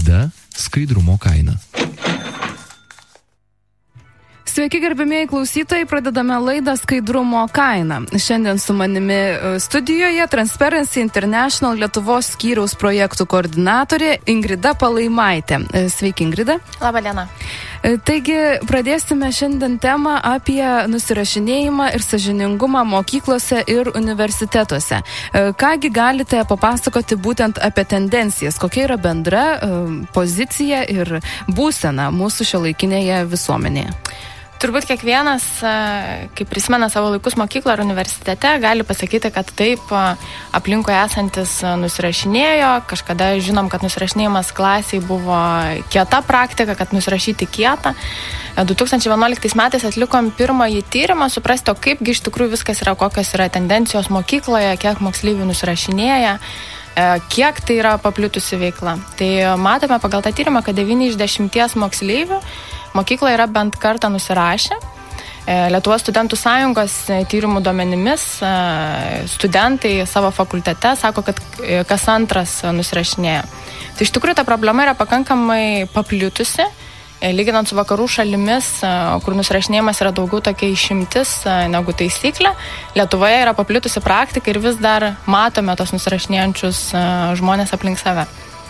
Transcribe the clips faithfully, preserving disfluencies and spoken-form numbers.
Laida Skaidrumo kaina. Sveiki, gerbimieji klausytojai, pradedame laidą Skaidrumo kaina. Šiandien su manimi studijoje Transparency International Lietuvos skyriaus projektų koordinatorė Ingrida Palaimaitė. Sveiki, Ingrida. Labą dieną. Taigi, pradėsime šiandien temą apie nusirašinėjimą ir sąžiningumą mokyklose ir universitetuose. Kągi galite papasakoti būtent apie tendencijas, kokia yra bendra pozicija ir būsena mūsų šiuolaikinėje visuomenėje? Turbūt kiekvienas, kai prisimena savo laikus mokyklą ar universitete, gali pasakyti, kad taip aplinkoje esantis nusirašinėjo. Kažkada žinom, kad nusirašinėjimas klasiai buvo kieta praktika, kad nusirašyti kieta. du tūkstančiai vienuoliktais metais atlikom pirmąjį tyrimą, suprasti, kaipgi iš tikrųjų viskas yra, kokios yra tendencijos mokykloje, kiek moksleivių nusirašinėja, kiek tai yra paplitusi veikla. Tai matome pagal tą tyrimą, kad devyni iš dešimties moksleivių mokykloje yra bent kartą nusirašę. Lietuvos studentų sąjungos tyrimų duomenimis studentai savo fakultete sako, kad kas antras nusirašinėja. Tai iš tikrųjų ta problema yra pakankamai paplitusi, lyginant su vakarų šalimis, kur nusirašinėjimas yra daugiau tokia išimtis negu taisyklė. Lietuvoje yra paplitusi praktika ir vis dar matome tos nusirašinėjančius žmonės aplink save.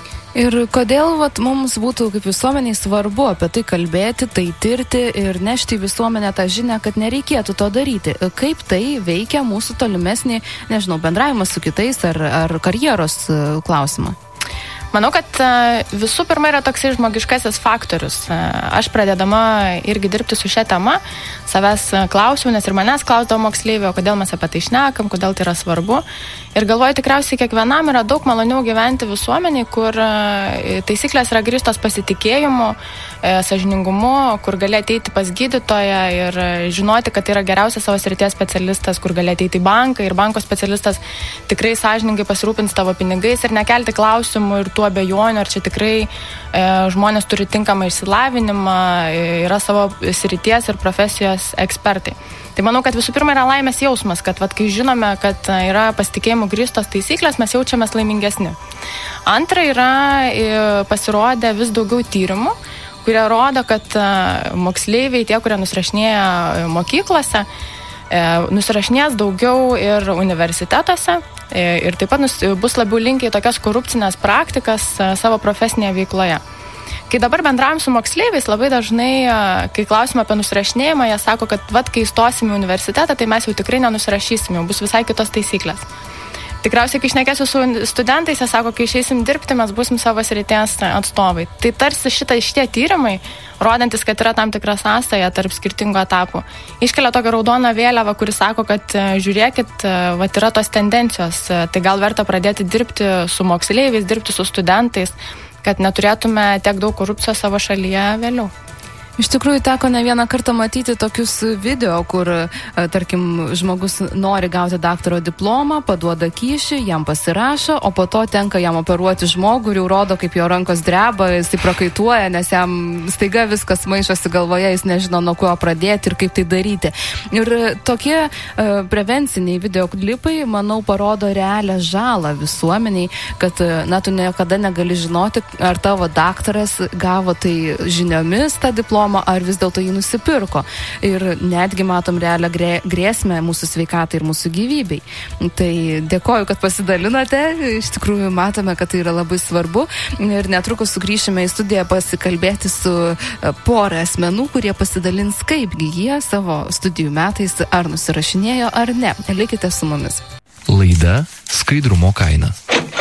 Ir kodėl vat, mums būtų kaip visuomeniai svarbu apie tai kalbėti, tai tirti ir nešti į visuomenę tą žinią, kad nereikėtų to daryti? Kaip tai veikia mūsų tolimesnį, nežinau, bendravimą su kitais ar, ar karjeros klausimą? Manau, kad visų pirma yra toksai žmogiškasis faktorius. Aš pradedama irgi dirbti su šią temą, savęs klausiau, nes ir manęs klausdavo moksleivio, kodėl mes apie tai šnekam, kodėl tai yra svarbu. Ir galvoju, tikriausiai kiekvienam yra daug maloniau gyventi visuomeniai, kur taisyklės yra grįstos pasitikėjimu, sąžiningumu, kur gali ateiti pas gydytoją ir žinoti, kad tai yra geriausias savo srities specialistas, kur gali ateiti į banką ir banko specialistas tikrai sąžiningai pasirūpins tavo pinigais ir nekelti klausimų ir tų abejonių, ar čia tikrai e, žmonės turi tinkamą išsilavinimą, yra savo srities ir profesijos ekspertai. Tai manau, kad visų pirma yra laimės jausmas, kad vat, kai žinome, kad yra pasitikėjimų grįstos taisyklės, mes jaučiamės laimingesni. Antra yra e, pasirodę vis daugiau tyrimų, kurie rodo, kad e, moksleiviai, tie, kurie nusirašinėja mokyklose, e, nusirašinės daugiau ir universitetuose e, ir taip pat nus, bus labiau linkę į tokias korupcinės praktikas e, savo profesinėje veikloje. Kai dabar bendravom su moksleiviais, labai dažnai, kai klausim apie nusirašinėjimą, jie sako, kad vat, kai įstosim į universitetą, tai mes jau tikrai nenusirašysim, jau bus visai kitos taisyklės. Tikriausiai, kai šnekėsiu su studentais, jie sako, kai išeisim dirbti, mes būsim savo srities atstovai. Tai tarsi šita, šitie tyrimai, rodantis, kad yra tam tikra sąsaja tarp skirtingų etapų, iškelia tokią raudoną vėliavą, kuri sako, kad žiūrėkit, vat, yra tos tendencijos, tai gal verta pradėti dirbti su moksleiviais, dirbti su studentais, kad neturėtume tiek daug korupcijos savo šalyje vėliau. Iš tikrųjų, teko ne vieną kartą matyti tokius video, kur, tarkim, žmogus nori gauti daktaro diplomą, paduoda kyšį, jam pasirašo, o po to tenka jam operuoti žmogų ir jau rodo, kaip jo rankos dreba, jis tai prakaituoja, nes jam staiga viskas maišosi galvoje, jis nežino, nuo kuo pradėti ir kaip tai daryti. Ir tokie uh, prevenciniai videoklipai, manau, parodo realią žalą visuomeniai, kad, na, tu niekada negali žinoti, ar tavo daktaras gavo tai žiniomis tą diplomą, ar vis dėlto jį nusipirko. Ir netgi matom realią grėsmę mūsų sveikatai ir mūsų gyvybei. Tai dėkoju, kad pasidalinote. Iš tikrųjų matome, kad tai yra labai svarbu. Ir netrukus sugrįšime į studiją pasikalbėti su pora asmenų, kurie pasidalins, kaipgi jie savo studijų metais ar nusirašinėjo ar ne. Likite su mumis. Laida Skaidrumo kaina.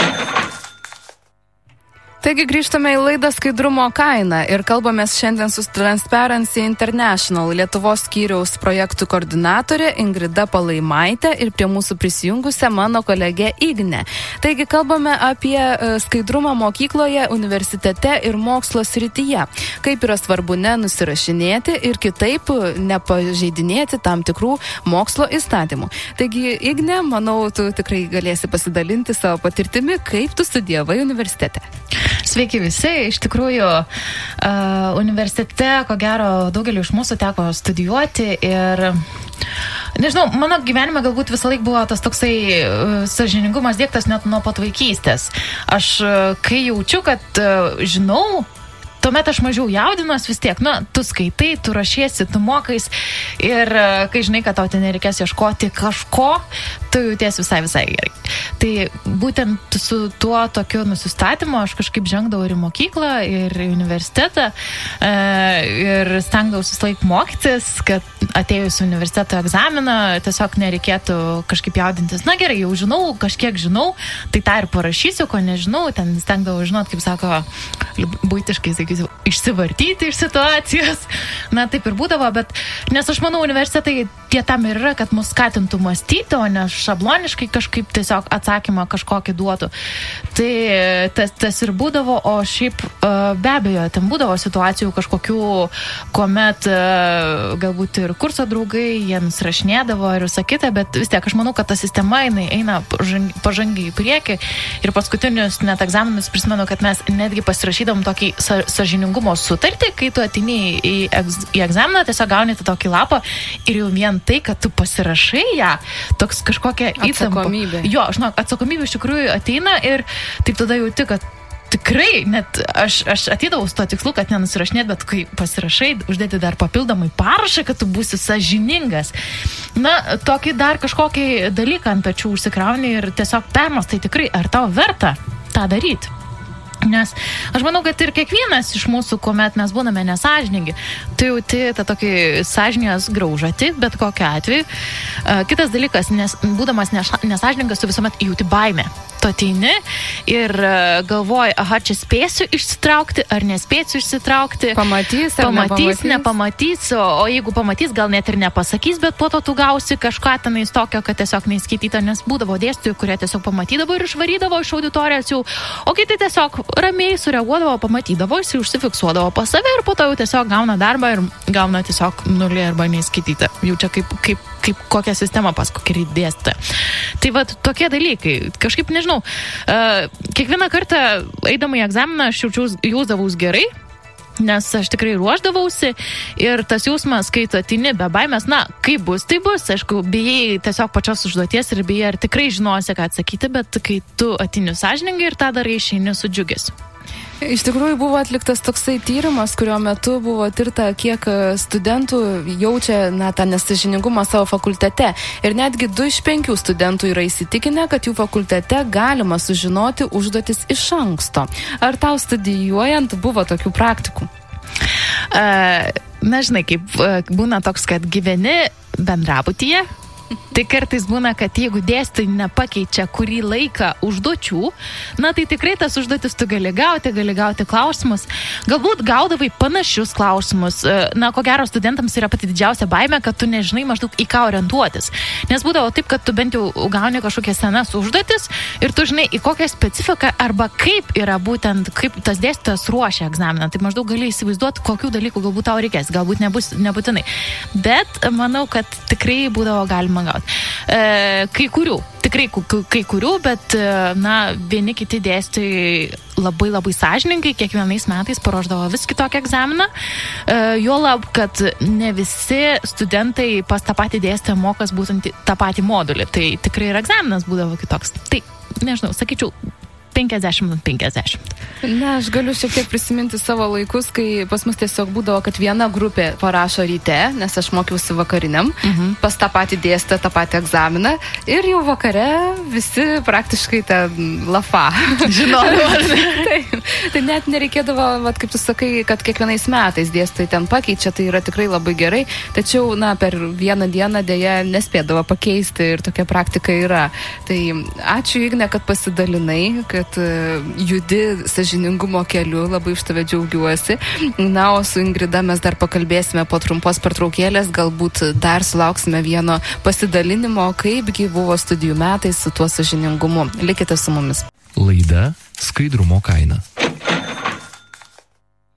Taigi grįžtame į laidą Skaidrumo kaina ir kalbamės šiandien su Transparency International Lietuvos skyriaus projektų koordinatorė Ingrida Palaimaitė ir prie mūsų prisijungusią mano kolegė Ignė. Taigi kalbame apie skaidrumą mokykloje, universitete ir mokslo srityje. Kaip yra svarbu nenusirašinėti ir kitaip nepažeidinėti tam tikrų mokslo įstatymų. Taigi, Ignė, manau, tu tikrai galėsi pasidalinti savo patirtimi, kaip tu studijavai universitete. Sveiki visi, iš tikrųjų uh, universitete, ko gero, daugeliu iš mūsų teko studijuoti ir nežinau, mano gyvenime galbūt visą laik buvo tas toksai uh, sąžiningumas dėktas net nuo pat vaikystės. Aš uh, kai jaučiu, kad uh, žinau, tuomet aš mažiau jaudinos vis tiek, na, tu skaitai, tu rašiesi, tu mokais ir kai žinai, kad tau ten nereikės ieškoti kažko, tu jauties visai visai gerai. Tai būtent su tuo tokiu nusistatymu aš kažkaip žengdavau ir į mokyklą, ir į universitetą e, ir stengdavausi vis laik mokytis, kad atėjus į universiteto egzaminą tiesiog nereikėtų kažkaip jaudintis. Na gerai, jau žinau, kažkiek žinau, tai tą ir parašysiu, ko nežinau, ten stengdavau žinot, kaip sako, buitiškai sakysiu, išsivartyti iš situacijos. Na, taip ir būdavo, bet nes aš manau, universitetai tie tam ir yra, kad mus skatintų mąstyti, o ne šabloniškai kažkaip tiesiog atsakymą kažkokį duotų. Tai tas, tas ir būdavo, o šiaip be abejo, ten būdavo situacijų kažkokių, kuomet galbūt ir kurso draugai, jiems rašinėdavo ir visą kitą, bet vis tiek aš manau, kad ta sistema jinai eina pažangiai į priekį ir paskutinius net egzaminus prisimenu, kad mes netgi pasirašydavom tokį sa- sąžiningumo sutartį, kai tu ateini į, egz- į egzaminą, tiesiog gauni tokį lapą ir jau vien tai, kad tu pasirašai ją, toks kažkokia įtampa. Atsakomybė. Jo, žinok, atsakomybė iš tikrųjų ateina ir taip tada jauti, kad tikrai, net aš, aš ateidavau su to tikslu, kad nenusirašinėt, bet kai pasirašai, uždėti dar papildomai parašą, kad tu būsi sąžiningas. Na, tokį dar kažkokį dalyką ant pečių užsikrauni ir tiesiog permąstai tikrai, ar tau verta tą daryti. Nes aš manau, kad ir kiekvienas iš mūsų, kuomet mes būname nesąžiningi, tu jauti tą tokį sąžinės graužatį, bet kokiu atveju. Kitas dalykas, nes, būdamas nesąžiningas, tu visuomet jauti baimę. Tu ateini ir galvoji, aha, čia spėsiu išsitraukti, ar nespėsiu išsitraukti. Pamatys, ar pamatys, nepamatys. nepamatys, o, o jeigu pamatys, gal net ir nepasakys, bet po to tu gausi kažką tenais tokio, kad tiesiog neįskaityta, nes būdavo dėstytojų, kurie tiesiog pamatydavo ir išvarydavo iš auditorijos jau, o kiti tiesiog ramiai sureaguodavo, pamatydavo, jis užsifiksuodavo pas save ir po to jau tiesiog gauna darbą ir gauna tiesiog nulį arba neįskaitytą. Jau čia kaip, kaip, kaip kokią sistemą pas kokį dėstą. Tai vat tokie dalykai. Kažkaip nežinau, uh, kiekvieną kartą eidama į egzaminą aš jaučiaus, jausdavaus gerai, nes aš tikrai ruošdavausi ir tas jausmas, kai tu ateini be baimės, na, kaip bus, tai bus, aišku, bijai tiesiog pačios užduoties ir bijai, ar tikrai žinosi, ką atsakyti, bet kai tu ateini sąžiningai ir tą darai, išeini su džiugesiu. Iš tikrųjų buvo atliktas toksai tyrimas, kurio metu buvo tirta, kiek studentų jaučia na, tą nesąžiningumą savo fakultete. Ir netgi du iš penkių studentų yra įsitikinę, kad jų fakultete galima sužinoti užduotis iš anksto. Ar tau studijuojant buvo tokių praktikų? Uh, na, žinai, kaip uh, būna toks, kad gyveni bendrabutyje. Tai kartais būna, kad jeigu dėstytojai nepakeičia kurį laiką užduočių, na tai tikrai tas užduotis tu gali gauti, gali gauti klausimus. Galbūt gaudavai panašius klausimus. Na, ko gero studentams yra pati didžiausia baimė, kad tu nežinai maždaug į ką orientuotis. Nes būdavo taip, kad tu bent jau gauni kažkokias senas užduotis ir tu žinai į kokią specifiką arba kaip yra būtent, kaip tas dėstytojas ruošia egzaminą. Tai maždaug gali įsivaizduoti, kokių dalykų galbūt tau reikės, galbūt nebus, nebūtinai. Bet manau, kad tikrai būdavo galima gauti. E, kai kurių, tikrai kai kurių, bet na, vieni kiti dėstytojai labai labai sąžiningai kiekvienais metais paruošdavo vis kitokį egzaminą. E, juolab, kad ne visi studentai pas tą patį dėstytoją mokas būtent tą patį modulį. Tai tikrai ir egzaminas būdavo kitoks. Tai, nežinau, sakyčiau, penkiasdešimt ant penkiasdešimt. Na, aš galiu šiek tiek prisiminti savo laikus, kai pas mus tiesiog būdavo, kad viena grupė parašo ryte, nes aš mokiausi vakariniam, mhm. pas tą patį dėstą, tą patį egzaminą ir jau vakare visi praktiškai ten lafa. Žinodavo. tai, tai net nereikėdavo, vat, kaip tu sakai, kad kiekvienais metais dėstai ten pakeičia, tai yra tikrai labai gerai, tačiau, na, per vieną dieną dėja nespėdavo pakeisti ir tokia praktika yra. Tai ačiū, Igne, kad pasidalinai, kad judi sąžiningumo keliu, labai už tave džiaugiuosi. Na, o su Ingrida mes dar pakalbėsime po trumpos pertraukėlės, galbūt dar sulauksime vieno pasidalinimo, kaipgi buvo studijų metais su tuo sąžiningumu. Likite su mumis. Laida Skaidrumo kaina.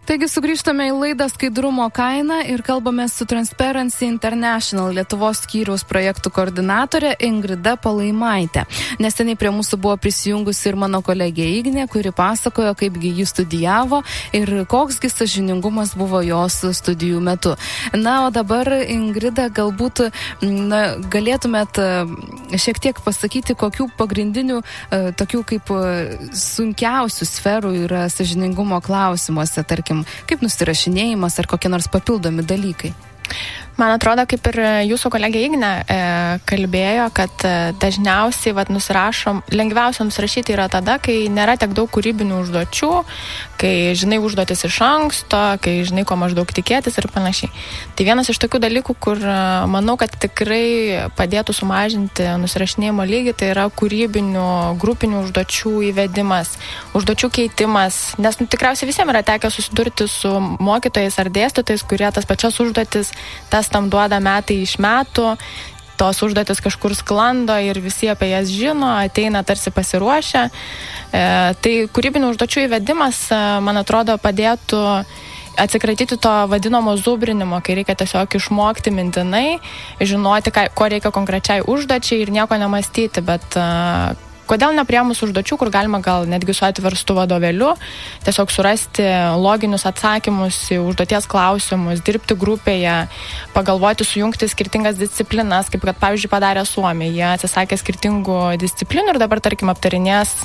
Taigi sugrįžtame į laidą Skaidrumo kaina ir kalbame su Transparency International Lietuvos skyriaus projektų koordinatorė Ingrida Palaimaitė. Neseniai prie mūsų buvo prisijungusi ir mano kolegė Ignė, kuri pasakojo, kaipgi ji studijavo ir koksgi sąžiningumas buvo jos studijų metu. Na, o dabar, Ingrida, galbūt na, galėtumėt šiek tiek pasakyti, kokių pagrindinių, tokių kaip sunkiausių sferų yra sąžiningumo klausimuose, tarkim, kaip nusirašinėjimas ar kokie nors papildomi dalykai? Man atrodo, kaip ir jūsų kolegė Ignė e, kalbėjo, kad e, dažniausiai vat, nusirašom, lengviausia nusirašyti yra tada, kai nėra tiek daug kūrybinių užduočių, kai žinai užduotis iš anksto, kai žinai, ko maždaug tikėtis ir panašiai. Tai vienas iš tokių dalykų, kur e, manau, kad tikrai padėtų sumažinti nusirašinėjimo lygį, tai yra kūrybinių, grupinių užduočių įvedimas, užduočių keitimas, nes nu, tikriausiai visiems yra tekę susidurti su mokytojais ar dėstytojais, kurie tas pačias užduotis tas tam duoda metai iš metų, tos užduotis kažkur sklando ir visi apie jas žino, ateina tarsi pasiruošę. E, tai kūrybinių užduočių įvedimas, man atrodo, padėtų atsikratyti to vadinamo zubrinimo, kai reikia tiesiog išmokti mintinai, žinoti, ką, ko reikia konkrečiai užduočiai ir nieko nemastyti, bet kodėl nepriėmus užduočių, kur galima gal netgi su atverstu vadovėliu, tiesiog surasti loginius atsakymus į užduoties klausimus, dirbti grupėje, pagalvoti, sujungti skirtingas disciplinas, kaip kad, pavyzdžiui, padarė Suomija. Jie atsisakė skirtingų disciplinų ir dabar, tarkim, aptarinės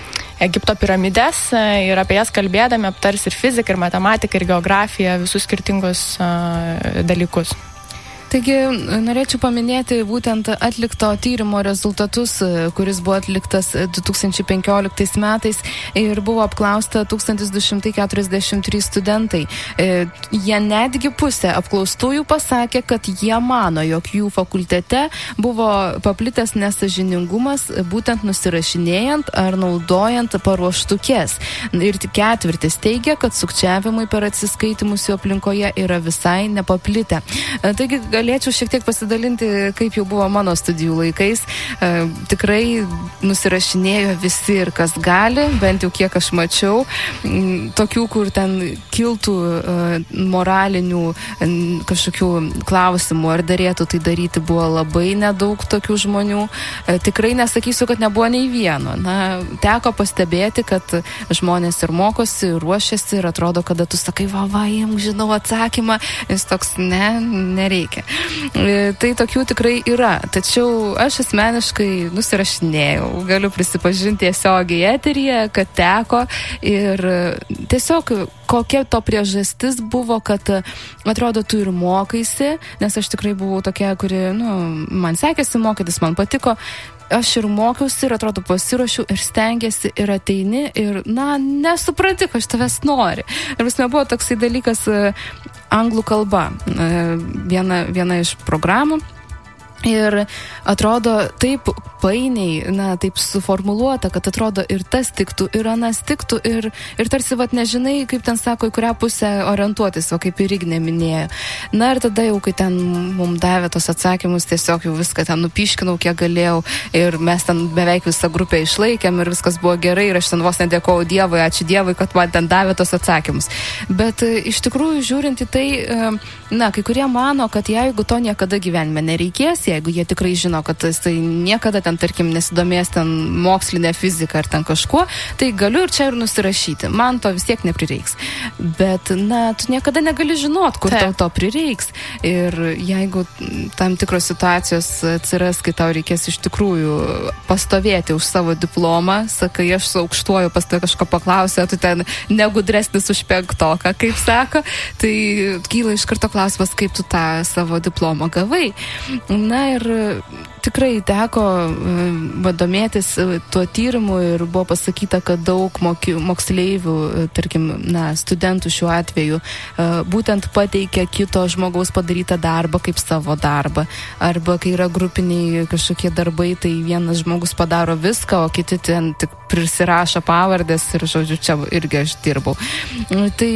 Egipto piramidės ir apie jas kalbėdami aptars ir fiziką, ir matematiką, ir geografiją, visus skirtingus dalykus. Taigi, norėčiau paminėti būtent atlikto tyrimo rezultatus, kuris buvo atliktas du tūkstančiai penkioliktais metais ir buvo apklausta tūkstantis du šimtai keturiasdešimt trys studentai. Jie netgi pusė apklaustųjų pasakė, kad jie mano, jog jų fakultete buvo paplitęs nesąžiningumas būtent nusirašinėjant ar naudojant paruoštukės. Ir tik ketvirtis teigia, kad sukčiavimai per atsiskaitimus jų aplinkoje yra visai nepaplitę. Taigi, galėčiau šiek tiek pasidalinti, kaip jau buvo mano studijų laikais. E, tikrai nusirašinėjo visi ir kas gali, bent jau kiek aš mačiau. M, tokių, kur ten kiltų e, moralinių e, kažkokių klausimų, ar darėtų tai daryti, buvo labai nedaug tokių žmonių. E, tikrai nesakysiu, kad nebuvo nei vieno. Na, teko pastebėti, kad žmonės ir mokosi, ir ruošiasi, ir atrodo, kada tu sakai, va, va, jam žinau atsakymą, jis toks, ne, nereikia. Tai tokių tikrai yra, tačiau aš asmeniškai nusirašinėjau, galiu prisipažinti tiesiogiai eteryje, kad teko ir tiesiog kokia to priežastis buvo, kad atrodo tu ir mokaisi, nes aš tikrai buvau tokia, kuri, nu, man sekėsi mokytis, man patiko. Aš ir mokiausi ir atrodo pasiruošiu ir stengiasi ir ateini ir, na, nesupranti, kad aš tavęs nori. Ir vis nebuvo toksai dalykas anglų kalba, viena, viena iš programų. Ir atrodo taip painiai, na, taip suformuluota, kad atrodo ir tas tiktų, ir anas tiktų, ir, ir tarsi, vat, nežinai, kaip ten sako, į kurią pusę orientuotis, o kaip ir Ignė minėjo. Na ir tada jau, kai ten mums davė tos atsakymus, tiesiog jau viską ten nupiškinau, kiek galėjau, ir mes ten beveik visą grupę išlaikėm, ir viskas buvo gerai, ir aš ten vos nedėkojau Dievui, ačiū Dievui, kad man ten davė tos atsakymus. Bet iš tikrųjų, žiūrint į tai, na, kai kurie mano, kad jeigu to niekada gyvenime nereikės, jeigu jie tikrai žino, kad tai niekada ten, tarkim, nesidomės ten mokslinė fizika ar ten kažkuo, tai galiu ir čia ir nusirašyti. Man to vis tiek neprireiks. Bet, na, tu niekada negali žinot, kur tau to prireiks. Ir jeigu tam tikros situacijos atsiras, kai tau reikės iš tikrųjų pastovėti už savo diplomą, sakai, aš su aukštuoju pas tai kažko paklausė, tu ten negudresnis už penktoką, kaip sako, tai kyla iš karto klausimas, kaip tu tą savo diplomą gavai. Na ir tikrai teko domėtis tuo tyrimu ir buvo pasakyta, kad daug moky, moksleivių, tarkim, na, studentų šiuo atveju, būtent pateikia kito žmogaus padarytą darbą kaip savo darbą. Arba kai yra grupiniai kažkokie darbai, tai vienas žmogus padaro viską, o kiti ten tik prisirašo pavardės ir, žodžiu, čia irgi aš dirbau. Tai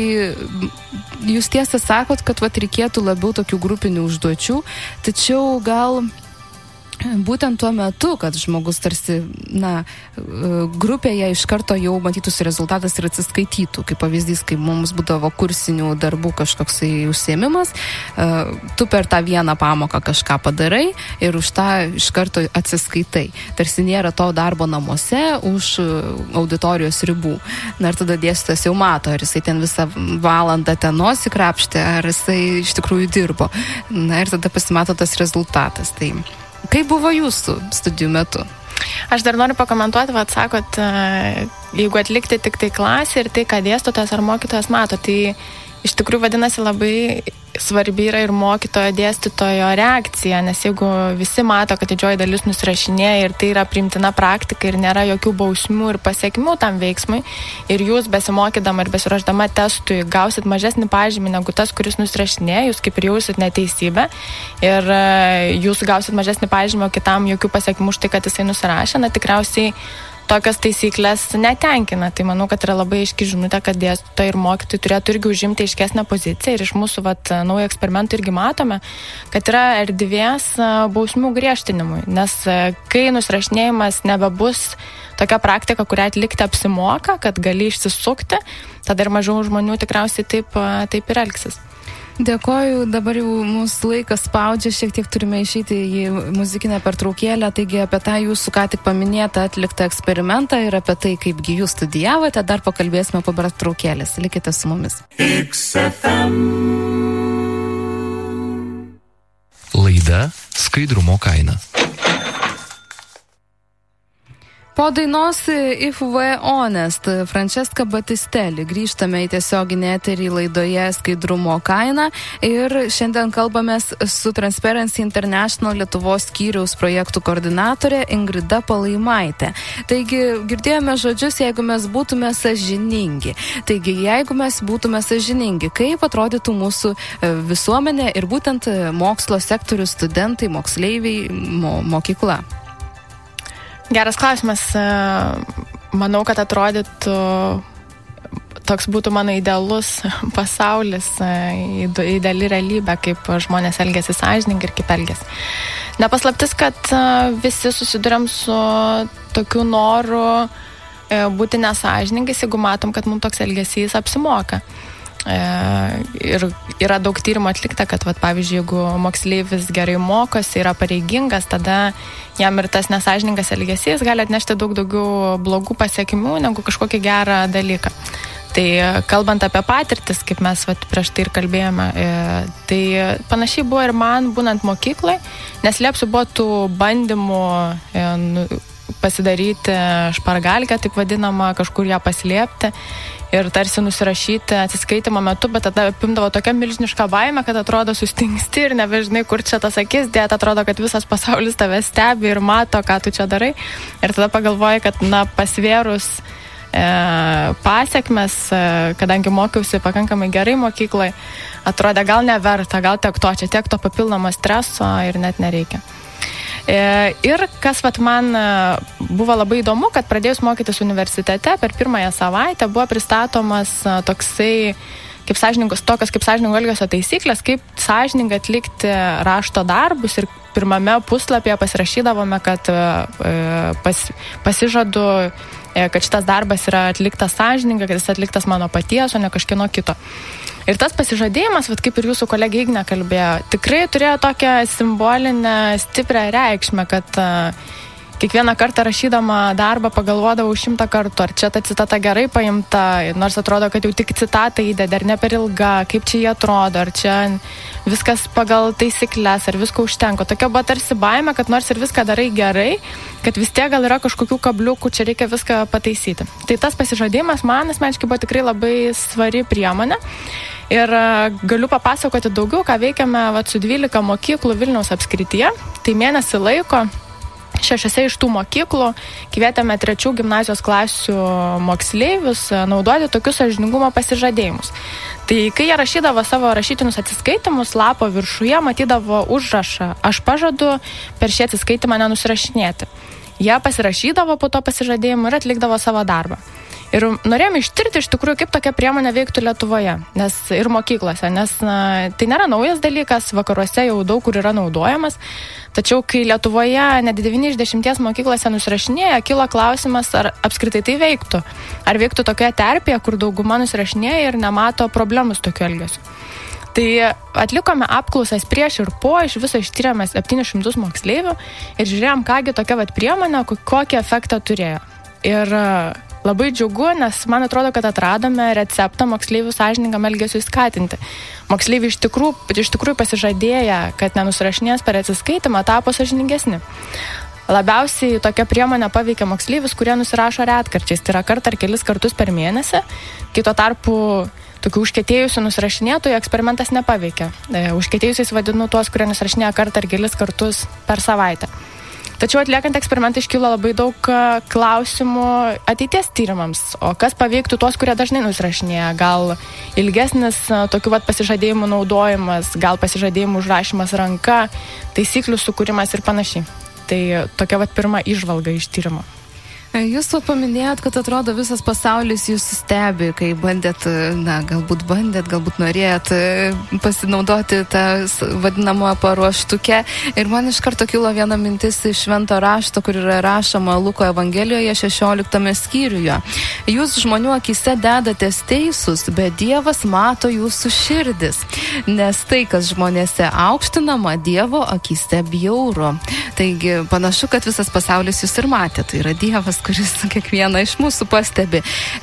jūs tiesą sakot, kad vat, reikėtų labiau tokių grupinių užduočių, tačiau gal būtent tuo metu, kad žmogus tarsi, na, grupėje iš karto jau matytųsi rezultatas ir atsiskaitytų. Kaip pavyzdys, kai mums būdavo kursinių darbų kažkoksai užsiėmimas, tu per tą vieną pamoką kažką padarai ir už tą iš karto atsiskaitai. Tarsi nėra to darbo namuose už auditorijos ribų. Na ir tada dėstytojas jau mato, ar jisai ten visą valandą ten nosį krapštė, ar jisai iš tikrųjų dirbo. Na ir tada pasimato tas rezultatas. Tai kaip buvo jūsų studijų metu? Aš dar noriu pakomentuoti, vad sakot, jeigu atlikti tik tai klasį ir tai, ką dėstytojas ar mokytojas mato, tai iš tikrųjų vadinasi labai svarbi yra ir mokytojo dėstytojo reakcija, nes jeigu visi mato, kad didžioji dalis nusirašinėja ir tai yra priimtina praktika ir nėra jokių bausmių ir pasiekmių tam veiksmui ir jūs besimokydama ir besiruošdama testui gausit mažesnį pažymį negu tas, kuris nusirašinėja, jūs kaip ir jausit neteisybę ir jūs gausit mažesnį pažymį, o kitam jokių pasiekmių už tai, kad jisai nusirašė, na tikriausiai tokios taisyklės netenkina. Tai manau, kad yra labai aiški žinutė, kad dėstytojai ir mokytojai turėtų irgi užimti aiškesnę poziciją ir iš mūsų vat, naujo eksperimento irgi matome, kad yra erdvės bausmių griežtinimui, nes kai nusirašinėjimas nebebus tokia praktika, kurią atlikti apsimoka, kad gali išsisukti, tada ir mažiau žmonių tikriausiai taip, taip ir elgsis. Dėkoju, dabar jau mūsų laikas spaudžia, šiek tiek turime išeiti į muzikinę pertraukėlę, taigi apie tą jūsų ką tik paminėtą atliktą eksperimentą ir apie tai, kaipgi jūs studijavote, dar pakalbėsime po pertraukėlės. Likite su mumis. X F M. Laida Skaidrumo kaina. Po dainos If We're Honest, Francesca Battistelli, grįžtame į tiesioginį eterį laidoje Skaidrumo kaina ir šiandien kalbamės su Transparency International Lietuvos skyriaus projektų koordinatorė Ingrida Palaimaitė. Taigi, girdėjome žodžius, jeigu mes būtume sąžiningi. Taigi, jeigu mes būtume sąžiningi, kaip atrodytų mūsų visuomenė ir būtent mokslo sektorius, studentai, moksleiviai, mo, mokykla? Geras klausimas. Manau, kad atrodytų, toks būtų mano idealus pasaulis, ideali realybė, kaip žmonės elgiasi sąžiningai ir kaip elgiasi. Nepaslaptis, kad visi susiduriam su tokiu noru būti nesąžiningais, jeigu matom, kad mums toks elgesys apsimoka. Ir yra daug tyrimų atlikta, kad, vat, pavyzdžiui, jeigu moksleivis gerai mokosi, yra pareigingas, tada jam ir tas nesąžiningas elgesys gali atnešti daug daugiau blogų pasiekimų negu kažkokį gerą dalyką. Tai kalbant apie patirtis, kaip mes vat, prieš tai ir kalbėjome, tai panašiai buvo ir man, būnant mokyklai, neslėpsiu, buvo tų bandymų pasidaryti špargalkę, taip vadinama, kažkur ją paslėpti ir tarsi nusirašyti atsiskaitimo metu, bet tada apimdavo tokia milžiniška baimė, kad atrodo sustingsti ir nebežinai, kur čia tas akis dėt, atrodo, kad visas pasaulis tave stebi ir mato, ką tu čia darai. Ir tada pagalvoji, kad, na, pasvėrus e, pasiekmes, e, kadangi mokiausi pakankamai gerai mokykloje, atrodė gal neverta, gal tiek to, čia tiek to papildomo streso ir net nereikia. Ir kas vat, man buvo labai įdomu, kad pradėjus mokytis universitete, per pirmąją savaitę buvo pristatomas toksai, kaip sąžiningos, tokios kaip sąžiningo elgesio taisyklės, kaip sąžiningai atlikti rašto darbus ir pirmame puslapyje pasirašydavome, kad pas, pasižadu, kad šitas darbas yra atliktas sąžiningai, kad jis atliktas mano paties, o ne kažkieno kito. Ir tas pasižadėjimas, vat, kaip ir jūsų kolegė Ignė kalbėjo, tikrai turėjo tokią simbolinę, stiprią reikšmę, kad uh, kiekvieną kartą rašydama darbą pagalvodavau šimtą kartų, ar čia ta citata gerai paimta, nors atrodo, kad jau tik citatą įdeda, ar ne per ilga, kaip čia jie atrodo, ar čia viskas pagal taisyklės, ar visko užtenka. Tokia buvo tarsi baimė, kad nors ir viską darai gerai, kad vis tiek gal yra kažkokių kabliukų, čia reikia viską pataisyti. Tai tas pasižadėjimas man asmeniškai buvo tikrai labai svari priemonė. Ir galiu papasakoti daugiau, ką veikiame vat, su dvylika mokyklų Vilniaus apskrityje. Tai mėnesį laiko šešiose iš tų mokyklų kvietėme trečių gimnazijos klasių moksleivius naudoti tokius sąžiningumo pasižadėjimus. Tai kai jie rašydavo savo rašytinius atsiskaitimus, lapo viršuje matydavo užrašą: aš pažadu per šį atsiskaitimą nenusirašinėti. Jie pasirašydavo po to pasižadėjimu ir atlikdavo savo darbą. Ir norėjome ištirti iš tikrųjų, kaip tokia priemonė veiktų Lietuvoje, nes ir mokyklose, nes na, tai nėra naujas dalykas, vakaruose jau daug kur yra naudojamas, tačiau kai Lietuvoje net devyni iš dešimties mokyklose nusirašinėja, kilo klausimas, ar apskritai tai veiktų, ar veiktų tokioje terpėje, kur dauguma nusirašinėja ir nemato problemų su tokiu elgesiu. Tai atlikome apklausas prieš ir po, iš viso ištyrėme septynis šimtus moksleivių ir žiūrėjom, kągi tokia vat priemonė, kokį efektą turėjo. Ir labai džiugu, nes man atrodo, kad atradome receptą moksleivių sąžiningam elgesiui skatinti. Moksleiviai iš tikrųjų, iš tikrųjų pasižadėję, kad nenusirašinės per atsiskaitimą, tapo sąžiningesni. Labiausiai tokia priemonė paveikia moksleivius, kurie nusirašo retkarčiais, tai yra kartą ar kelis kartus per mėnesį, kito tarpu tokių užkietėjusių nusirašinėtojų eksperimentas nepaveikia. Užkietėjusiais vadinu tuos, kurie nusirašinėja kartą ar kelis kartus per savaitę. Tačiau atliekant eksperimentą iškilo labai daug klausimų ateities tyrimams. O kas paveiktų tuos, kurie dažnai nusirašinėja? Gal ilgesnis tokių vat pasižadėjimų naudojimas, gal pasižadėjimų užrašymas ranka, taisyklių sukūrimas ir panašiai. Tai tokia vat pirma įžvalga iš tyrimo. Jūs vat paminėjot, kad atrodo visas pasaulis jūs stebi, kai bandėt, na, galbūt bandėt, galbūt norėjot pasinaudoti tą vadinamą paruoštukę. Ir man iš karto kilo viena mintis iš švento rašto, kur yra rašoma Luko Evangelijoje šešioliktame skyriuje. Jūs žmonių akise dedatės teisūs, bet Dievas mato jūsų širdis. Nes tai, kas žmonėse aukštinama, Dievo akise bjauru. Taigi panašu, kad visas pasaulis jūs ir matė. Tai yra Dievas, kuris kiekvieną iš mūsų pastebi.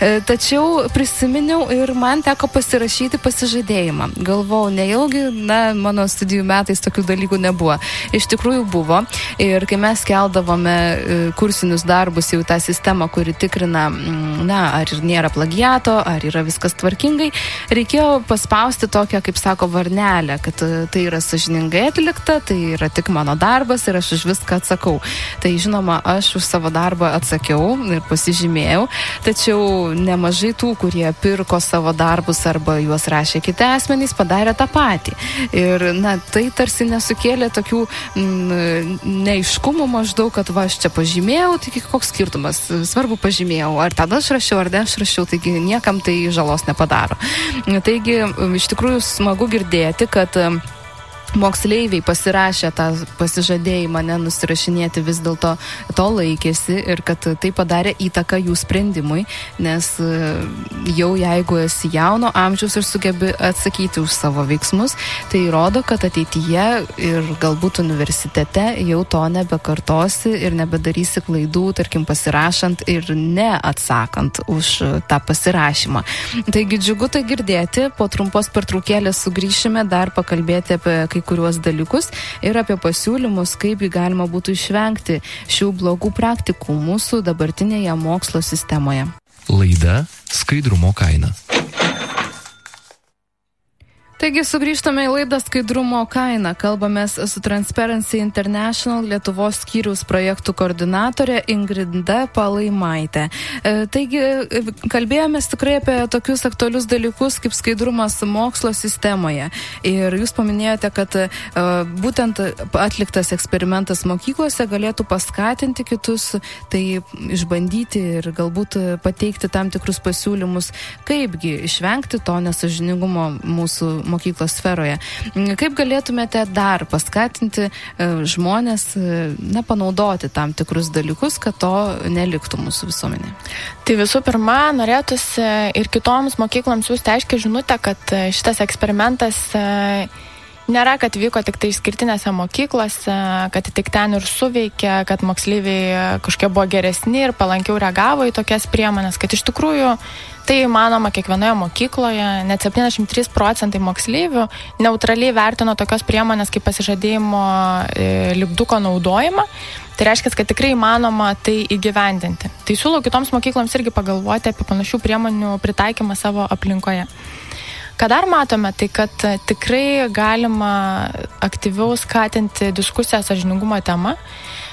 Tačiau prisiminiau ir man teko pasirašyti pasižadėjimą. Galvau, neilgi, na, mano studijų metais tokių dalykų nebuvo. Iš tikrųjų buvo. Ir kai mes keldavome kursinius darbus jau tą sistemą, kuri tikrina, na, ar nėra plagiato, ar yra viskas tvarkingai, reikėjo paspausti tokią, kaip sako, varnelę, kad tai yra sąžiningai atlikta, tai yra tik mano darbas ir aš už viską atsakau. Tai žinoma, aš už savo darbą atsakiau ir pasižymėjau, tačiau nemažai tų, kurie pirko savo darbus arba juos rašė kiti asmenys, padarė tą patį. Ir, na, tai tarsi nesukėlė tokių mm, neaiškumų maždaug, kad va, aš čia pažymėjau, taigi koks skirtumas, svarbu pažymėjau, ar tada aš rašiau, ar ne aš rašiau, taigi niekam tai žalos nepadaro. Taigi, iš tikrųjų smagu girdėti, kad moksleiviai pasirašė tą pasižadėjimą nenusirašinėti, vis dėlto to laikėsi ir kad tai padarė įtaką jų sprendimui, nes jau jeigu esi jauno amžiaus ir sugebi atsakyti už savo veiksmus, tai rodo, kad ateityje ir galbūt universitete jau to nebekartosi ir nebedarysi klaidų, tarkim pasirašant ir neatsakant už tą pasirašymą. Taigi džiugu tai girdėti, po trumpos pertraukėlės sugrįšime dar pakalbėti apie kai kuriuos dalykus ir apie pasiūlymus, kaip galima būtų išvengti šių blogų praktikų mūsų dabartinėje mokslo sistemoje. Laida Skaidrumo kaina. Taigi sugrįžtame į laidą Skaidrumo kaina. Kalbamės su Transparency International Lietuvos skyriaus projektų koordinatorė Ingrida Palaimaitė. E, taigi kalbėjomės tikrai apie tokius aktualius dalykus kaip skaidrumas mokslo sistemoje. Ir jūs paminėjote, kad e, būtent atliktas eksperimentas mokyklose galėtų paskatinti kitus tai išbandyti ir galbūt pateikti tam tikrus pasiūlymus, kaipgi išvengti to nesąžiningumo mūsų mokyklos sferoje. Kaip galėtumėte dar paskatinti žmonės, na, panaudoti tam tikrus dalykus, kad to neliktų mūsų visuomenė? Tai visų pirma, norėtųsi ir kitoms mokykloms siųsti aiškiai žinutę, kad šitas eksperimentas nėra, kad vyko tik tai išskirtinėse mokyklose, kad tik ten ir suveikė, kad moksleiviai kažkokie buvo geresni ir palankiau reagavo į tokias priemonės, kad iš tikrųjų tai įmanoma kiekvienoje mokykloje. Net septyniasdešimt trys procentai moksleivių neutraliai vertino tokios priemonės kaip pasižadėjimo lipduko naudojimą. Tai reiškia, kad tikrai įmanoma tai įgyvendinti. Tai siūlau kitoms mokykloms irgi pagalvoti apie panašių priemonių pritaikymą savo aplinkoje. Ką dar matome, tai kad tikrai galima aktyviau skatinti diskusiją sąžiningumo tema.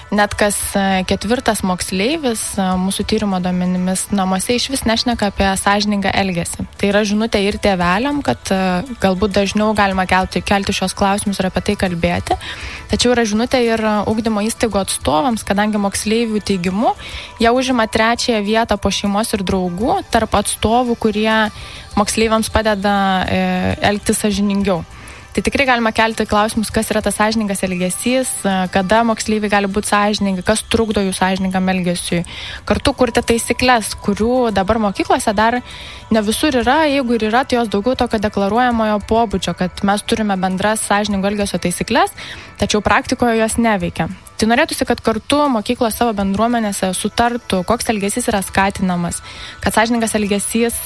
Net kas ketvirtas moksleivis mūsų tyrimo duomenimis namuose iš vis nešneka apie sąžiningą elgesį. Tai yra žinutė ir tėveliam, kad galbūt dažniau galima kelti, kelti šios klausimus ir apie tai kalbėti. Tačiau yra žinutė ir ugdymo įstaigų atstovams, kadangi moksleivių teigimu jie užima trečiąją vietą po šeimos ir draugų tarp atstovų, kurie moksleiviams padeda e, elgtis sąžiningiau. Tai tikrai galima kelti klausimus, kas yra tas sąžiningas elgesys, kada moksleiviai gali būti sąžiningi, kas trukdo jų sąžiningam elgesiui. Kartu kurti taisyklės, kurių dabar mokyklose dar ne visur yra, jeigu ir yra, tai jos daugiau tokio deklaruojamojo pobūdžio, kad mes turime bendras sąžiningo elgesio taisyklės, tačiau praktikoje jos neveikia. Tai norėtųsi, kad kartu mokyklos savo bendruomenėse sutartų, koks elgesys yra skatinamas, kad sąžiningas elgesys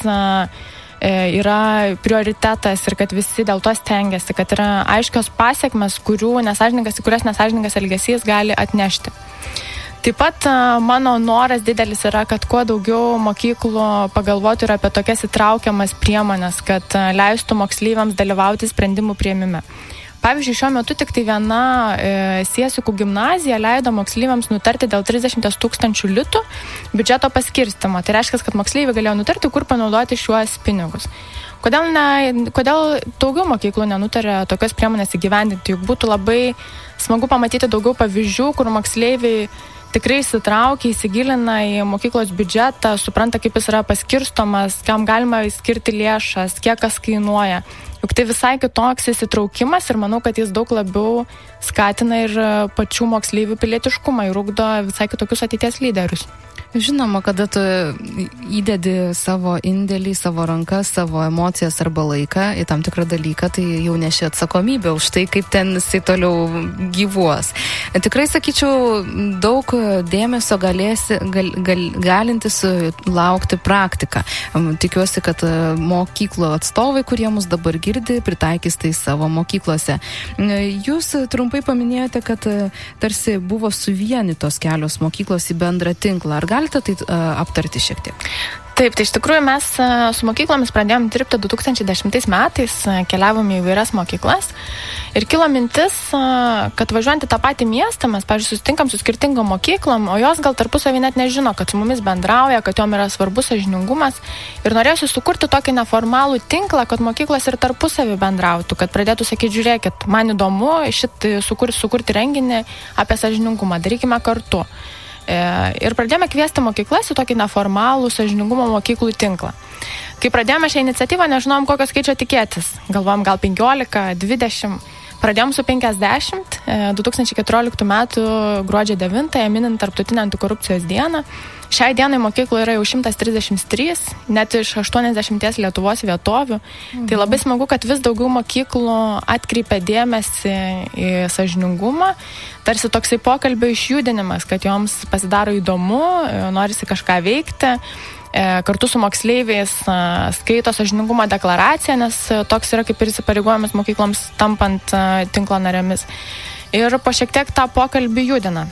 yra prioritetas ir kad visi dėl to stengiasi, kad yra aiškios pasiekmes, kurių nesąžiningas, kurias nesąžiningas elgesys gali atnešti. Taip pat mano noras didelis yra, kad kuo daugiau mokyklų pagalvotų ir apie tokias įtraukiamas priemonės, kad leistų moksleiviams dalyvauti sprendimų priėmime. Pavyzdžiui, šiuo metu tik tai viena e, Siesikų gimnazija leido moksleiviams nutarti dėl trisdešimt tūkstančių litų biudžeto paskirstymo. Tai reiškia, kad moksleiviai galėjo nutarti, kur panaudoti šiuos pinigus. Kodėl, ne, kodėl daugiau mokyklų nenutarė tokios priemonės įgyvendinti? Juk būtų labai smagu pamatyti daugiau pavyzdžių, kur moksleiviai tikrai įsitraukia, įsigilina į mokyklos biudžetą, supranta, kaip jis yra paskirstomas, kam galima skirti lėšas, kiek kas kainuoja. Juk tai visai kitoks įsitraukimas ir manau, kad jis daug labiau skatina ir pačių moksleivių pilietiškumą ir ugdo visai kitokius ateities lyderius. Žinoma, kada tu įdedi savo indėlį, savo rankas, savo emocijas arba laiką į tam tikrą dalyką, tai jau neši atsakomybę už tai, kaip ten jisai toliau gyvuos. Tikrai, sakyčiau, daug dėmesio galėsi, gal, gal, galintis laukti praktiką. Tikiuosi, kad mokyklų atstovai, kurie mus dabar girdi, pritaikys tai savo mokyklose. Jūs trumpai paminėjote, kad tarsi buvo suvienytos kelios mokyklos į bendrą tinklą. Ar galite tai uh, aptarti šiek tiek? Taip, tai iš tikrųjų mes su mokyklomis pradėjom dirbti du tūkstančiai dešimtais metais, keliavome į įvairias mokyklas ir kilo mintis, kad važiuojant į tą patį miestą, mes, pavyzdžiui, susitinkam su skirtingom mokyklom, o jos gal tarpusavį net nežino, kad su mumis bendrauja, kad jom yra svarbus sąžiningumas ir norėsiu sukurti tokį neformalų tinklą, kad mokyklos ir tarpusavį bendrautų, kad pradėtų sakyti, žiūrėkit, man įdomu šitą sukurti, sukurti renginį apie sąžiningumą, darykime kartu. Ir pradėjome kviesti mokyklas į tokį neformalų sąžiningumo mokyklų tinklą. Kai pradėjome šią iniciatyvą, nežinojom, kokio skaičio tikėtis. Galvojom gal penkiolika, dvidešimt. Pradėjom su penkiasdešimt, du tūkstančiai keturioliktų metų gruodžio devintąją, minint Tarptautinę antikorupcijos dieną. Šiai dienai mokyklų yra jau šimtas trisdešimt trys, net iš aštuoniasdešimt Lietuvos vietovių. Mhm. Tai labai smagu, kad vis daugiau mokyklų atkreipia dėmesį į sąžiningumą. Tarsi toksai pokalbio išjudinimas, kad joms pasidaro įdomu, norisi kažką veikti. Kartu su moksleiviais skaito sąžiningumo deklaraciją, nes toks yra kaip ir įsipareigojimas mokykloms tampant tinklo narėmis. Ir po šiek tiek tą pokalbį judina.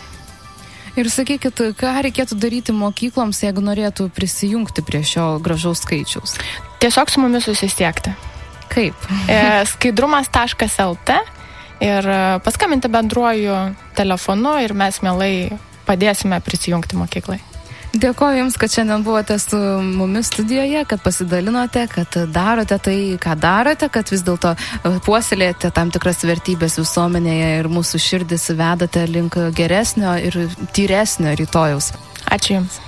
Ir sakykit, ką reikėtų daryti mokykloms, jeigu norėtų prisijungti prie šio gražaus skaičiaus? Tiesiog su mumis susisiekti. Kaip? skaidrumas taškas el te ir paskambinti bendruoju telefonu ir mes mielai padėsime prisijungti mokyklai. Dėkoju Jums, kad šiandien buvote su mumis studijoje, kad pasidalinote, kad darote tai, ką darote, kad vis dėlto puoselėjate tam tikras vertybės visuomenėje ir mūsų širdis vedate link geresnio ir tyresnio rytojaus. Ačiū Jums.